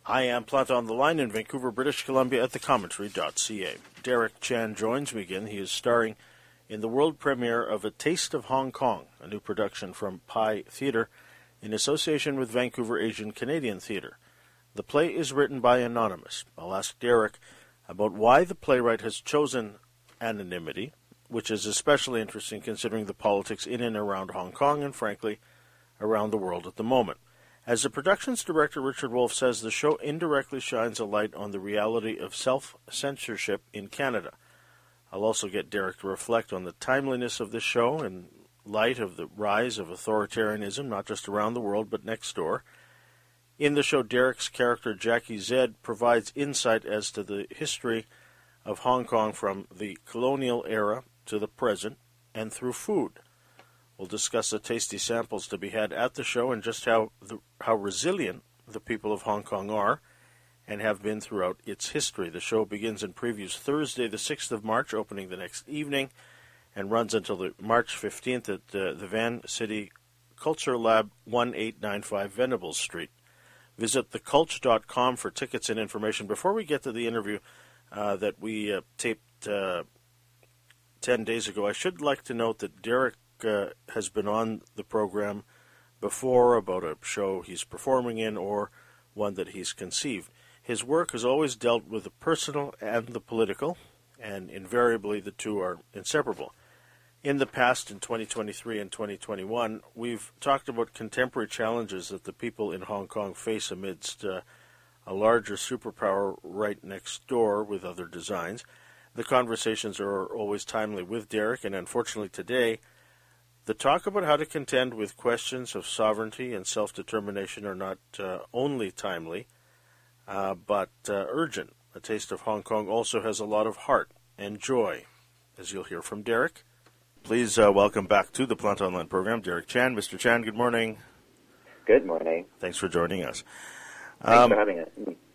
I am Plant on the Line in Vancouver, British Columbia at thecommentary.ca. Derek Chan joins me again. He is starring in the world premiere of A Taste of Hong Kong, a new production from Pi Theatre in association with Vancouver Asian Canadian Theatre. The play is written by Anonymous. I'll ask Derek about why the playwright has chosen anonymity, which is especially interesting considering the politics in and around Hong Kong and, frankly, around the world at the moment. As the production's director, Richard Wolff, says, the show indirectly shines a light on the reality of self-censorship in Canada. I'll also get Derek to reflect on the timeliness of this show in light of the rise of authoritarianism, not just around the world, but next door. In the show, Derek's character, Jackie Zed, provides insight as to the history of Hong Kong from the colonial era to the present and through food. We'll discuss the tasty samples to be had at the show and just how resilient the people of Hong Kong are and have been throughout its history. The show begins and previews Thursday, the 6th of March, opening the next evening, and runs until March 15th at the Van City Culture Lab, 1895 Venables Street. Visit theculture.com for tickets and information. Before we get to the interview that we taped 10 days ago, I should like to note that Derek has been on the program before about a show he's performing in or one that he's conceived. His work has always dealt with the personal and the political, and invariably the two are inseparable. In the past, in 2023 and 2021, we've talked about contemporary challenges that the people in Hong Kong face amidst a larger superpower right next door with other designs. The conversations are always timely with Derek, and unfortunately today, the talk about how to contend with questions of sovereignty and self-determination are not only timely, but urgent. A Taste of Hong Kong also has a lot of heart and joy, as you'll hear from Derek. Please welcome back to the Plant Online program, Derek Chan. Mr. Chan, good morning. Good morning. Thanks for joining us. Thanks for having us.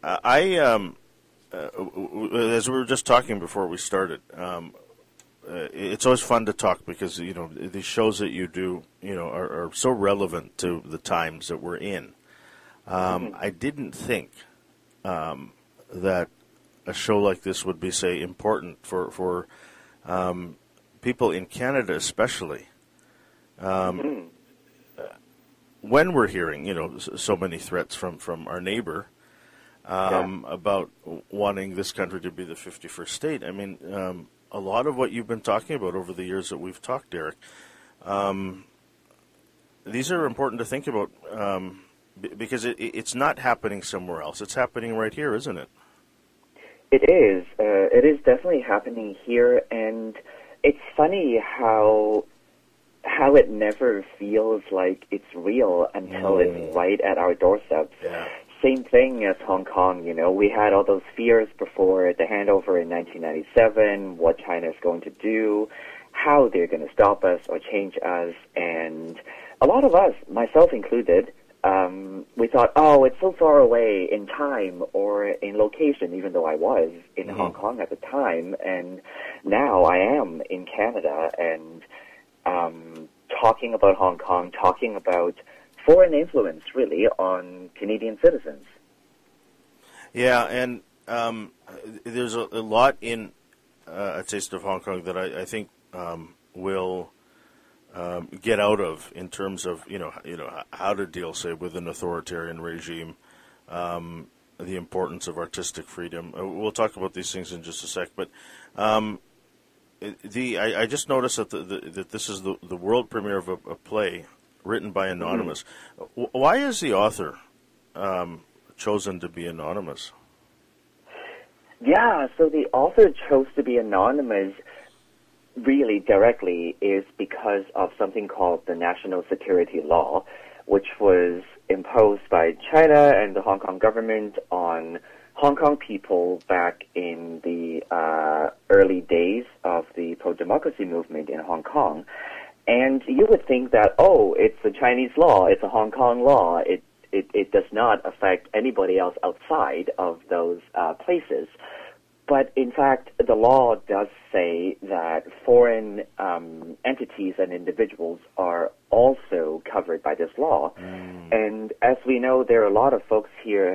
As we were just talking before we started, it's always fun to talk because, these shows that you do, are so relevant to the times that we're in. I didn't think that a show like this would be, say, important for people in Canada especially. When we're hearing, so many threats from our neighbor about wanting this country to be the 51st state, I mean, a lot of what you've been talking about over the years that we've talked, Derek, these are important to think about because it's not happening somewhere else. It's happening right here, isn't it? It is. It is definitely happening here, and it's funny how it never feels like it's real until it's right at our doorsteps. Yeah. Same thing as Hong Kong, we had all those fears before the handover in 1997, what China is going to do, how they're going to stop us or change us, and a lot of us, myself included, we thought, it's so far away in time or in location, even though I was in Hong Kong at the time, and now I am in Canada, and talking about Hong Kong, talking about foreign influence, really, on Canadian citizens. Yeah, and there's a lot in A Taste of Hong Kong that I think will get out of in terms of how to deal, say, with an authoritarian regime, the importance of artistic freedom. We'll talk about these things in just a sec, but I just noticed that this is the world premiere of a play written by Anonymous. Why is the author chosen to be anonymous? Yeah, so the author chose to be anonymous really directly is because of something called the National Security Law, which was imposed by China and the Hong Kong government on Hong Kong people back in the early days of the pro-democracy movement in Hong Kong. And you would think that, it's a Chinese law, it's a Hong Kong law, it does not affect anybody else outside of those places. But in fact, the law does say that foreign entities and individuals are also covered by this law. And as we know, there are a lot of folks here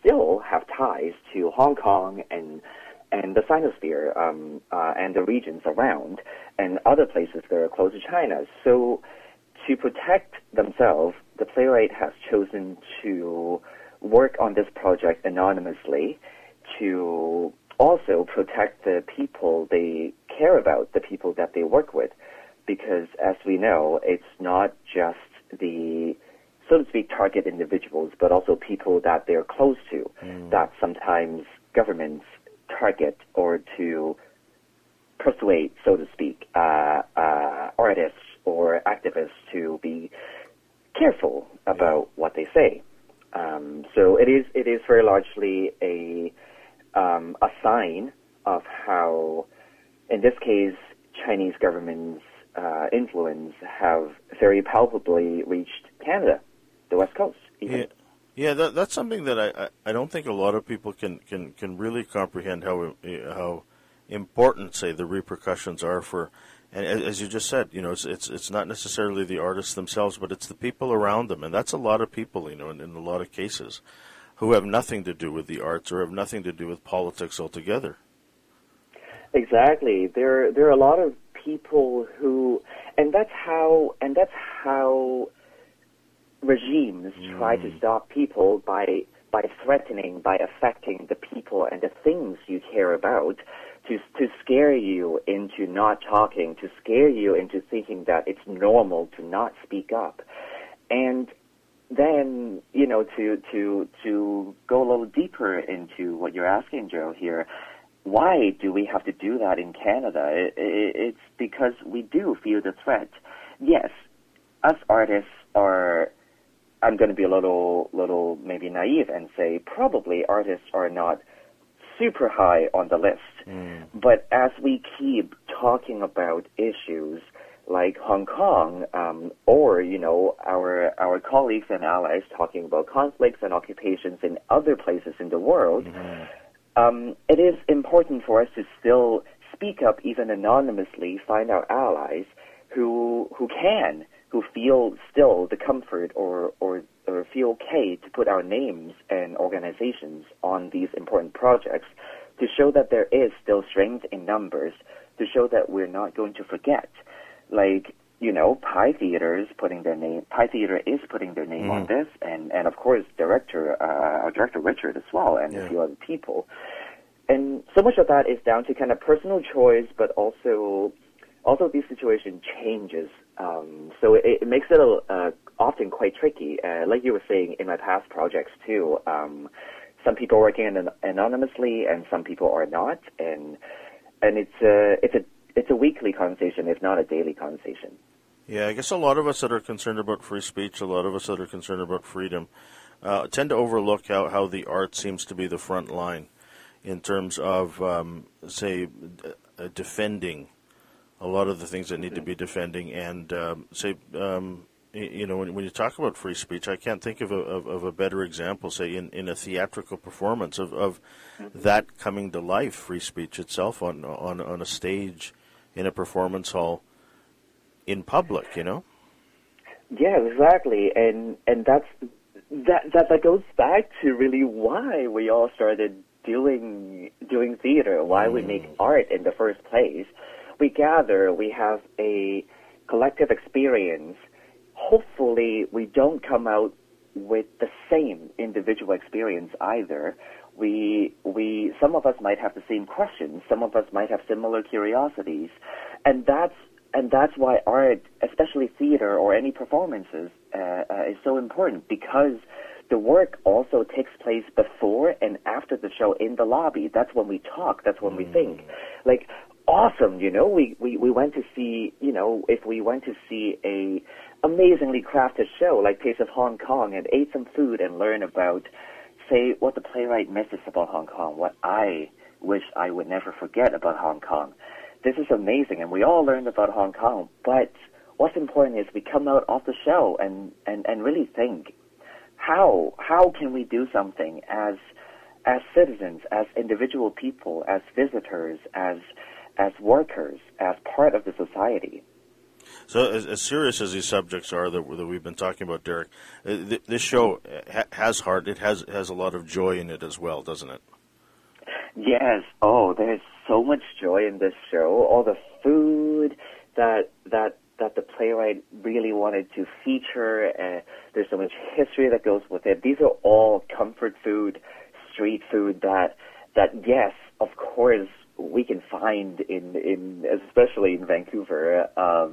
still have ties to Hong Kong and the Sinosphere and the regions around and other places that are close to China. So to protect themselves, the playwright has chosen to work on this project anonymously to also protect the people they care about, the people that they work with. Because as we know, it's not just the, so to speak, target individuals, but also people that they're close to, that sometimes governments target or to persuade, so to speak, artists or activists to be careful about what they say. So it is very largely a sign of how, in this case, Chinese government's influence have very palpably reached Canada, the West Coast, even. Yeah, that's something that I don't think a lot of people can really comprehend how important, say, the repercussions are for. And as you just said, it's not necessarily the artists themselves, but it's the people around them, and that's a lot of people, in a lot of cases, who have nothing to do with the arts or have nothing to do with politics altogether. Exactly. There are a lot of people who, and that's how regimes try to stop people by threatening, by affecting the people and the things you care about, to scare you into not talking, to scare you into thinking that it's normal to not speak up. And then, to go a little deeper into what you're asking, Joe, here, why do we have to do that in Canada? It's because we do feel the threat. Yes, us artists are, I'm going to be a little maybe naive and say probably artists are not super high on the list. But as we keep talking about issues like Hong Kong, or, our colleagues and allies talking about conflicts and occupations in other places in the world, it is important for us to still speak up, even anonymously, find our allies who feel still the comfort or feel okay to put our names and organizations on these important projects, to show that there is still strength in numbers, to show that we're not going to forget. Like, Pi Theater is putting their name on this, and of course our director Richard as well, and a few other people. And so much of that is down to kind of personal choice, but also this situation changes. So it makes it often quite tricky. Like you were saying in my past projects too, some people are working anonymously and some people are not, and it's a weekly conversation, if not a daily conversation. Yeah, I guess a lot of us that are concerned about free speech, a lot of us that are concerned about freedom, tend to overlook how the art seems to be the front line in terms of, defending a lot of the things that need to be defending. And, when you talk about free speech, I can't think of a better example, say, in a theatrical performance of that coming to life, free speech itself on a stage, in a performance hall, in public, Yeah, exactly, and that goes back to really why we all started doing theater, why we make art in the first place. We gather, we have a collective experience. Hopefully, we don't come out with the same individual experience either. Some of us might have the same questions. Some of us might have similar curiosities, and that's why art, especially theater or any performances, is so important, because the work also takes place before and after the show in the lobby. That's when we talk. That's when we think. Like, awesome, we went to see, if we went to see a amazingly crafted show like Taste of Hong Kong and ate some food and learn about, say, what the playwright misses about Hong Kong, what I wish I would never forget about Hong Kong. This is amazing, and we all learned about Hong Kong, but what's important is we come out of the show and really think, how can we do something as citizens, as individual people, as visitors, as workers, as part of the society? So, as serious as these subjects are that we've been talking about, Derek, this show has heart. It has a lot of joy in it as well, doesn't it? Yes. Oh, there's so much joy in this show. All the food that the playwright really wanted to feature. There's so much history that goes with it. These are all comfort food, street food that yes, of course, we can find in especially in Vancouver.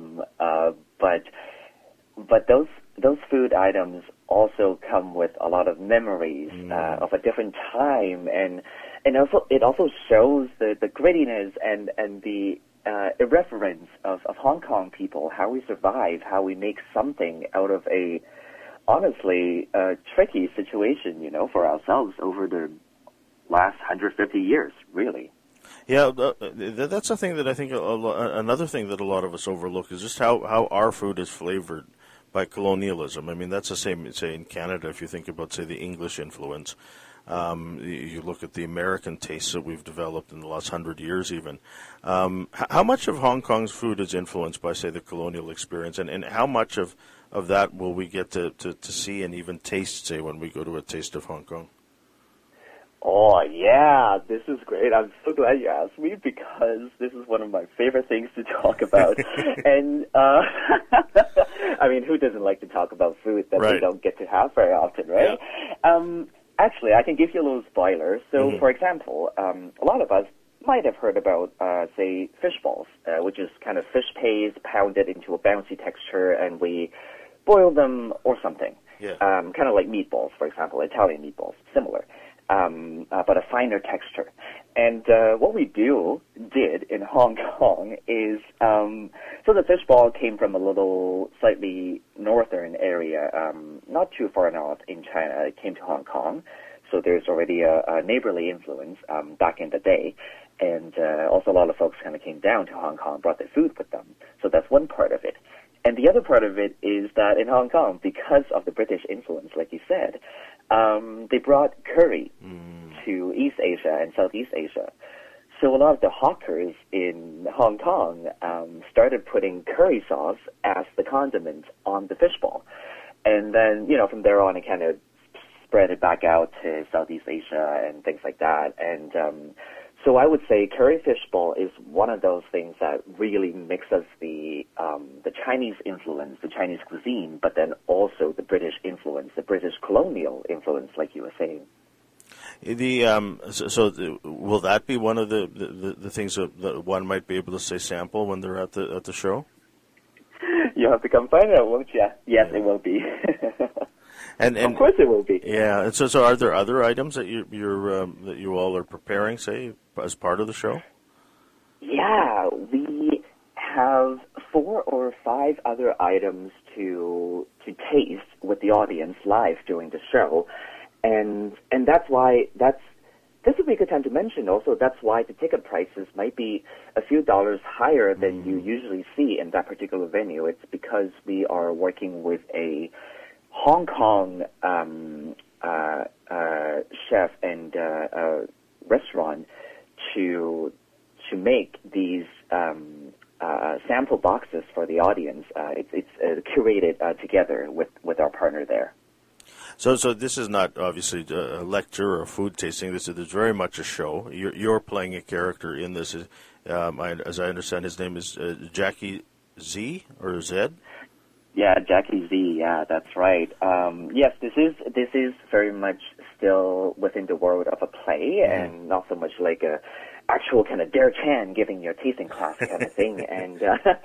But those food items also come with a lot of memories of a different time, and also it also shows the grittiness and the irreverence of Hong Kong people, how we survive, how we make something out of a honestly tricky situation, for ourselves over the last 150 years, really. Yeah, that's a thing that I think another thing that a lot of us overlook is just how our food is flavored by colonialism. I mean, that's the same, say, in Canada. If you think about, say, the English influence, you look at the American tastes that we've developed in the last 100 years even. How much of Hong Kong's food is influenced by, say, the colonial experience, and how much of that will we get to see and even taste, say, when we go to a Taste of Hong Kong? Oh, yeah, this is great. I'm so glad you asked me because this is one of my favorite things to talk about. And, I mean, who doesn't like to talk about food that right. we don't get to have very often, right? Yeah. Actually, I can give you a little spoiler. So, for example, a lot of us might have heard about, say, fish balls, which is kind of fish paste pounded into a bouncy texture, and we boil them or something. Yeah. Kind of like meatballs, for example, Italian meatballs, similar. But a finer texture. And what we did in Hong Kong is, so the fishball came from a little slightly northern area, not too far north in China. It came to Hong Kong, so there's already a neighborly influence back in the day. And also a lot of folks kind of came down to Hong Kong, brought their food with them. So that's one part of it. And the other part of it is that in Hong Kong, because of the British influence, like you said, they brought curry to East Asia and Southeast Asia. So a lot of the hawkers in Hong Kong started putting curry sauce as the condiment on the fishball. And then, from there on, it kind of spread it back out to Southeast Asia and things like that. And so I would say curry fishball is one of those things that really mixes the Chinese influence, the Chinese cuisine, but then also the British influence, the British colonial influence, like you were saying. Will that be one of the things that one might be able to say sample when they're at the show? You have to come find out, won't you? Yes, it will be. And of course it will be. Yeah. And so are there other items that that you all are preparing, say, as part of the show? Yeah, we have 4 or 5 other items to taste with the audience live during the show, and that's why this would be a good time to mention also that's why the ticket prices might be a few dollars higher than you usually see in that particular venue. It's because we are working with a Hong Kong chef and restaurant to make these sample boxes for the audience. It's curated together with our partner there. So this is not obviously a lecture or a food tasting. This is very much a show. You're playing a character in this. As I understand, his name is Jackie Z or Zed. Yeah, Jackie Z. Yeah, that's right. Yes, this is very much still within the world of a play, and not so much like a actual kind of Dare Chan giving your tasting class kind of thing. And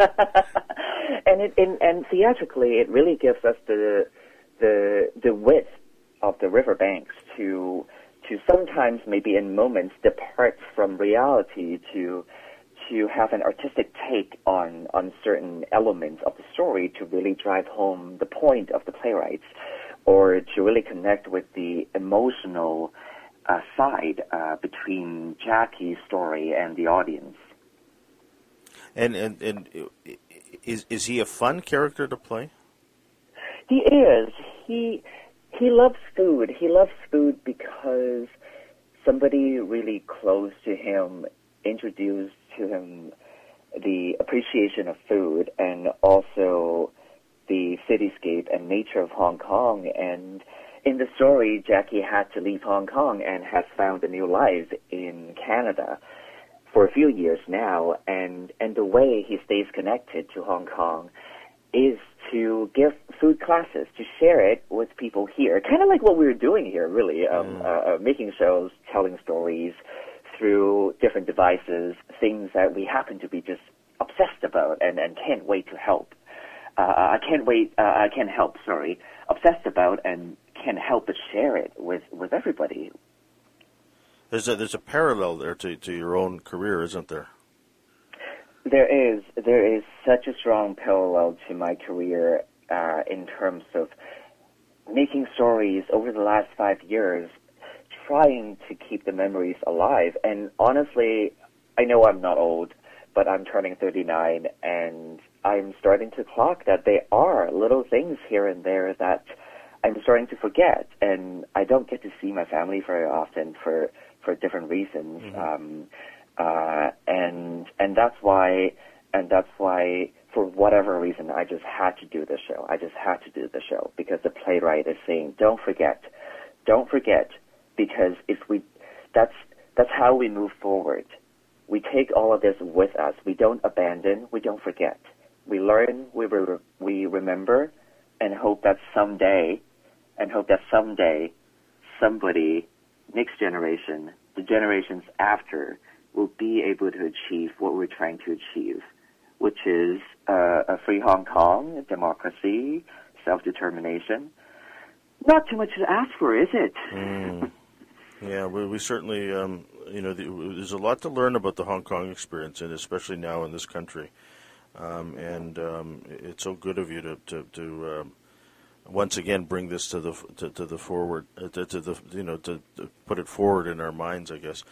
and theatrically, it really gives us the width of the riverbanks to sometimes maybe in moments depart from reality to have an artistic take on certain elements of the story to really drive home the point of the playwrights, or to really connect with the emotional side between Jackie's story and the audience. And is he a fun character to play? He is. He loves food. He loves food because somebody really close to him introduced to him the appreciation of food and also the cityscape and nature of Hong Kong. And in the story, Jackie had to leave Hong Kong and has found a new life in Canada for a few years now. And the way he stays connected to Hong Kong is to give food classes, to share it with people here, kind of like what we're doing here, really, making shows, telling stories through different devices, things that we happen to be just obsessed about and can't wait to help. Obsessed about and can't help but share it with everybody. There's a parallel there to your own career, isn't there? There is such a strong parallel to my career in terms of making stories over the last 5 years, trying to keep the memories alive. And honestly, I know I'm not old, but I'm turning 39, and I'm starting to clock that there are little things here and there that I'm starting to forget, and I don't get to see my family very often for different reasons. Mm-hmm. And that's why for whatever reason I just had to do the show because the playwright is saying don't forget, because that's how we move forward. We take all of this with us. We don't abandon. We don't forget. We learn. We remember, and hope that someday, somebody, next generation, the generations after, will be able to achieve what we're trying to achieve, which is a free Hong Kong, democracy, self-determination. Not too much to ask for, is it? Yeah, we certainly, there's a lot to learn about the Hong Kong experience, and especially now in this country. It's so good of you to once again bring this to the forward, to put it forward in our minds, I guess.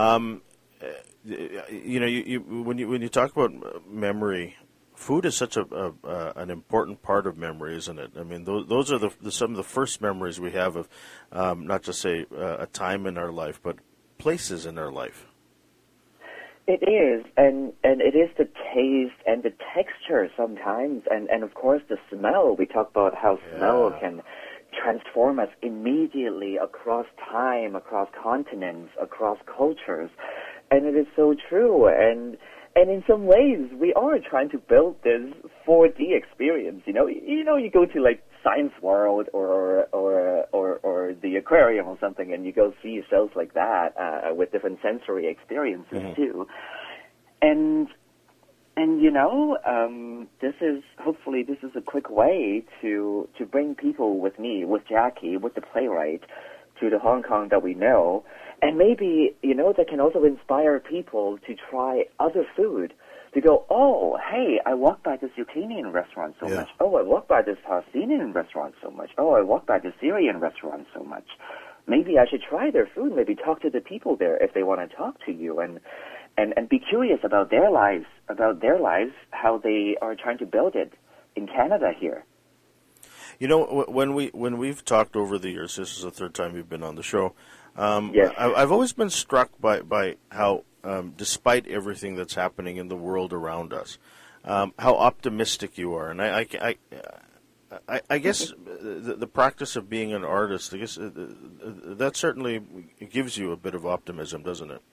When you talk about memory, food is such an important part of memory, isn't it? I mean, those are some of the first memories we have of not just say a time in our life, but places in our life. It is, and it is the taste and the texture sometimes, and of course the smell. We talk about how smell can transform us immediately across time, across continents, across cultures, and it is so true. And in some ways, we are trying to build this 4D experience. You go to like Science World or the aquarium or something, and you go see shows like that with different sensory experiences too. And hopefully this is a quick way to bring people with me, with Jackie, with the playwright, to the Hong Kong that we know. And maybe, that can also inspire people to try other food, to go, oh, hey, I walked by this Ukrainian restaurant so much. Oh, I walked by this Palestinian restaurant so much. Oh, I walked by this Syrian restaurant so much. Maybe I should try their food, maybe talk to the people there if they want to talk to you, and be curious about their lives, how they are trying to build it in Canada here. When we've talked over the years, this is the third time you've been on the show. Yes. I've always been struck by how, despite everything that's happening in the world around us, how optimistic you are. And I guess the practice of being an artist, I guess that certainly gives you a bit of optimism, doesn't it?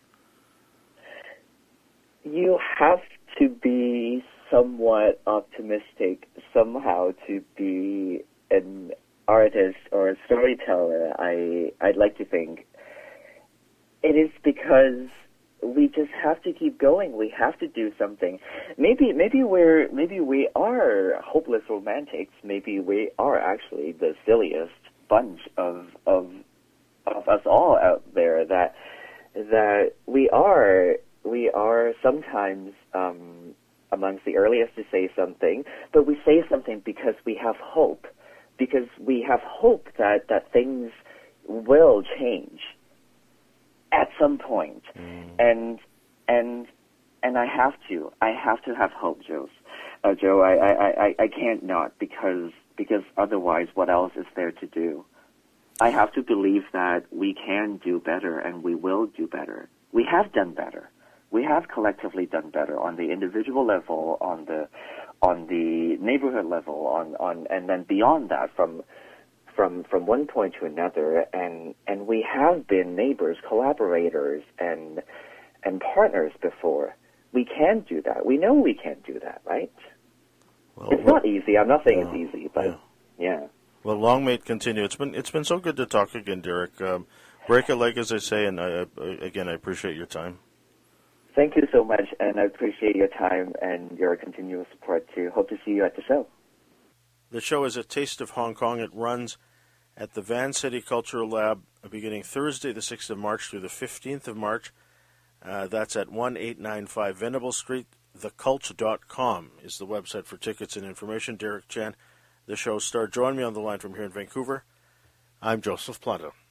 You have to be somewhat optimistic somehow to be an artist or a storyteller. I'd like to think. It is because we just have to keep going. We have to do something. Maybe we are hopeless romantics. Maybe we are actually the silliest bunch of us all out there. That we are sometimes amongst the earliest to say something, but we say something because we have hope. Because we have hope that things will change at some point. And I have to have hope, Joe. I can't not, because otherwise what else is there to do? I have to believe that we can do better and we will do better. We have done better. we have collectively done better on the individual level, on the neighborhood level, and then beyond that, from one point to another, and we have been neighbors, collaborators, and partners before. We can do that. We know we can do that, right? Well, it's not easy. I'm not saying it's easy, but yeah. Well, long may it continue. It's been so good to talk again, Derek. Break a leg, as I say, and again, I appreciate your time. Thank you so much, and I appreciate your time and your continuous support too. Hope to see you at the show. The show is A Taste of Hong Kong. It runs at the Van City Cultural Lab beginning Thursday, the 6th of March through the 15th of March. That's at 1895 Venable Street. Theculture.com is the website for tickets and information. Derek Chan, the show's star. Join me on the line from here in Vancouver. I'm Joseph Planta.